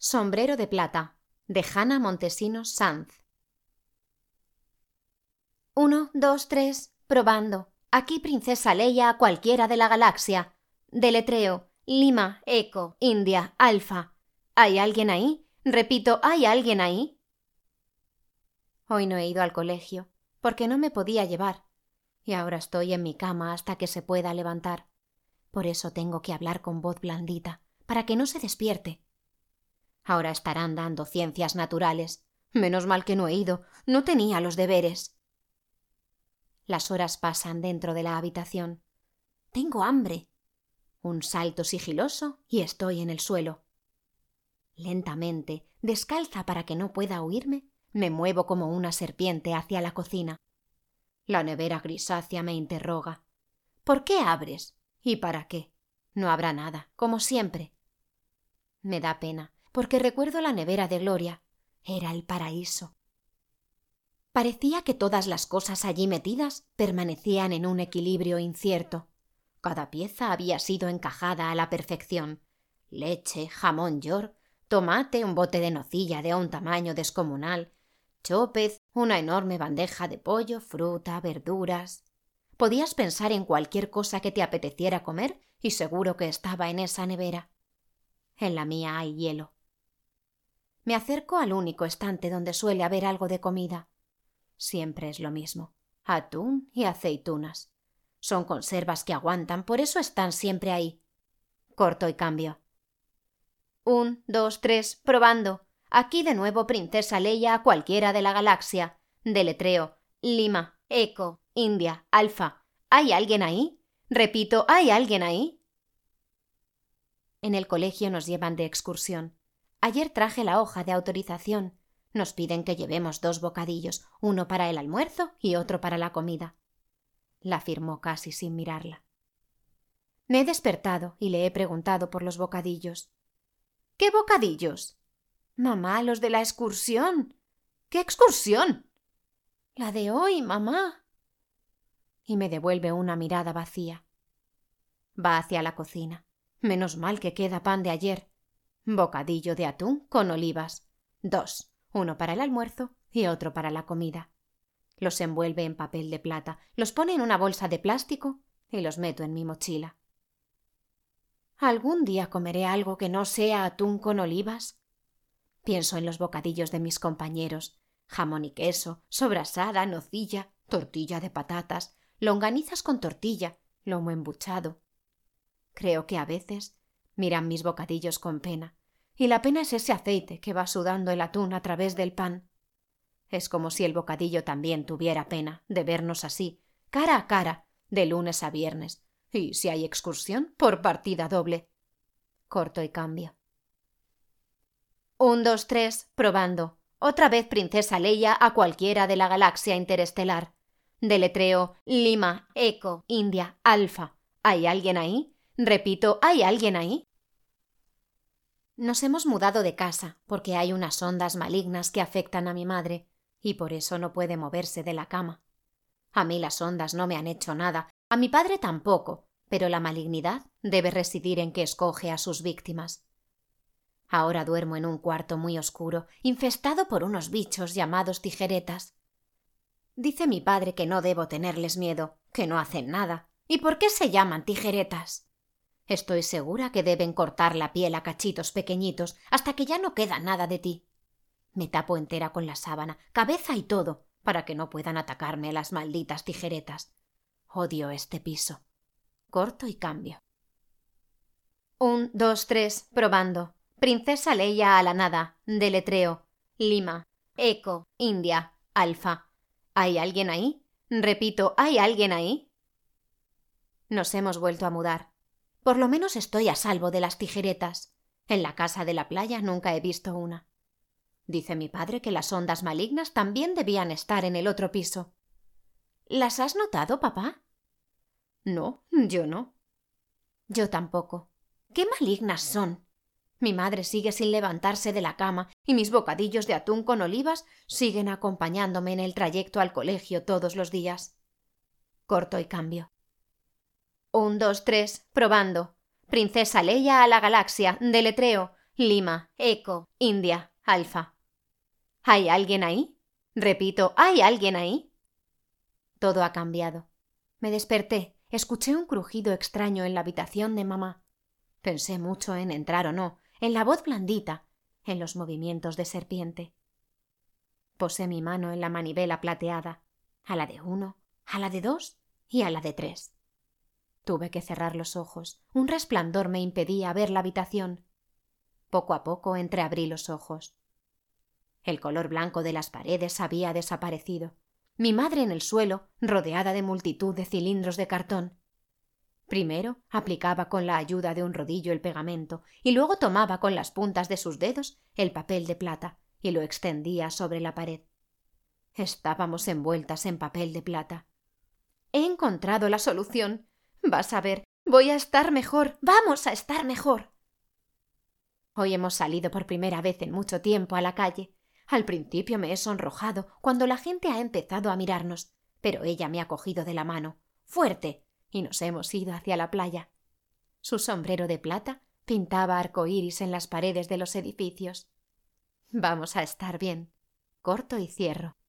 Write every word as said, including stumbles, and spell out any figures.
Sombrero de plata, de Hannah Montesinos Sanz. Uno, dos, tres, probando. Aquí Princesa Leia a cualquiera de la galaxia. Deletreo, Lima, Eco, India, Alfa. ¿Hay alguien ahí? Repito, ¿hay alguien ahí? Hoy no he ido al colegio, porque no me podía llevar. Y ahora estoy en mi cama hasta que se pueda levantar. Por eso tengo que hablar con voz blandita, para que no se despierte. Ahora estarán dando ciencias naturales. Menos mal que no he ido, no tenía los deberes. Las horas pasan dentro de la habitación. Tengo hambre. Un salto sigiloso y estoy en el suelo. Lentamente, descalza para que no pueda oírme, me muevo como una serpiente hacia la cocina. La nevera grisácea me interroga. ¿Por qué abres? ¿Y para qué? No habrá nada, como siempre. Me da pena, porque recuerdo la nevera de Gloria. Era el paraíso. Parecía que todas las cosas allí metidas permanecían en un equilibrio incierto. Cada pieza había sido encajada a la perfección. Leche, jamón york, tomate, un bote de nocilla de un tamaño descomunal, chópez, una enorme bandeja de pollo, fruta, verduras. Podías pensar en cualquier cosa que te apeteciera comer y seguro que estaba en esa nevera. En la mía hay hielo. Me acerco al único estante donde suele haber algo de comida. Siempre es lo mismo, atún y aceitunas. Son conservas que aguantan, por eso están siempre ahí. Corto y cambio. Un, dos, tres, probando. Aquí de nuevo Princesa Leia a cualquiera de la galaxia. Deletreo, Lima, Eco, India, Alfa. ¿Hay alguien ahí? Repito, ¿hay alguien ahí? En el colegio nos llevan de excursión. Ayer traje la hoja de autorización. Nos piden que llevemos dos bocadillos, uno para el almuerzo y otro para la comida. La firmó casi sin mirarla. Me he despertado y le he preguntado por los bocadillos. ¿Qué bocadillos? Mamá, los de la excursión. ¿Qué excursión? La de hoy, mamá. Y me devuelve una mirada vacía. Va hacia la cocina. Menos mal que queda pan de ayer. Bocadillo de atún con olivas. Dos. Uno para el almuerzo y otro para la comida. Los envuelve en papel de plata, los pone en una bolsa de plástico y los meto en mi mochila. ¿Algún día comeré algo que no sea atún con olivas? Pienso en los bocadillos de mis compañeros. Jamón y queso, sobrasada, nocilla, tortilla de patatas, longanizas con tortilla, lomo embuchado. Creo que a veces miran mis bocadillos con pena, y la pena es ese aceite que va sudando el atún a través del pan. Es como si el bocadillo también tuviera pena de vernos así, cara a cara, de lunes a viernes, y si hay excursión, por partida doble. Corto y cambio. Un, dos, tres, probando. Otra vez Princesa Leia a cualquiera de la galaxia interestelar. Deletreo, Lima, Eco, India, Alfa. ¿Hay alguien ahí? Repito, ¿hay alguien ahí? Nos hemos mudado de casa porque hay unas ondas malignas que afectan a mi madre y por eso no puede moverse de la cama. A mí las ondas no me han hecho nada, a mi padre tampoco, pero la malignidad debe residir en que escoge a sus víctimas. Ahora duermo en un cuarto muy oscuro, infestado por unos bichos llamados tijeretas. Dice mi padre que no debo tenerles miedo, que no hacen nada. ¿Y por qué se llaman tijeretas? Estoy segura que deben cortar la piel a cachitos pequeñitos hasta que ya no queda nada de ti. Me tapo entera con la sábana, cabeza y todo, para que no puedan atacarme las malditas tijeretas. Odio este piso. Corto y cambio. Un, dos, tres, probando. Princesa Leia a la nada. Deletreo. Lima. Eco. India. Alfa. ¿Hay alguien ahí? Repito, ¿hay alguien ahí? Nos hemos vuelto a mudar. Por lo menos estoy a salvo de las tijeretas. En la casa de la playa nunca he visto una. Dice mi padre que las ondas malignas también debían estar en el otro piso. ¿Las has notado, papá? No, yo no. Yo tampoco. ¿Qué malignas son? Mi madre sigue sin levantarse de la cama y mis bocadillos de atún con olivas siguen acompañándome en el trayecto al colegio todos los días. Corto y cambio. Un, dos, tres, probando. Princesa Leia a la galaxia, deletreo. Lima, Eco, India, Alfa. ¿Hay alguien ahí? Repito, ¿hay alguien ahí? Todo ha cambiado. Me desperté, escuché un crujido extraño en la habitación de mamá. Pensé mucho en entrar o no, en la voz blandita, en los movimientos de serpiente. Posé mi mano en la manivela plateada, a la de uno, a la de dos y a la de tres. Tuve que cerrar los ojos. Un resplandor me impedía ver la habitación. Poco a poco entreabrí los ojos. El color blanco de las paredes había desaparecido. Mi madre en el suelo, rodeada de multitud de cilindros de cartón. Primero aplicaba con la ayuda de un rodillo el pegamento y luego tomaba con las puntas de sus dedos el papel de plata y lo extendía sobre la pared. Estábamos envueltas en papel de plata. He encontrado la solución. Vas a ver, voy a estar mejor. Vamos a estar mejor. Hoy hemos salido por primera vez en mucho tiempo a la calle. Al principio me he sonrojado cuando la gente ha empezado a mirarnos, pero ella me ha cogido de la mano, fuerte, y nos hemos ido hacia la playa. Su sombrero de plata pintaba arcoíris en las paredes de los edificios. Vamos a estar bien. Corto y cierro.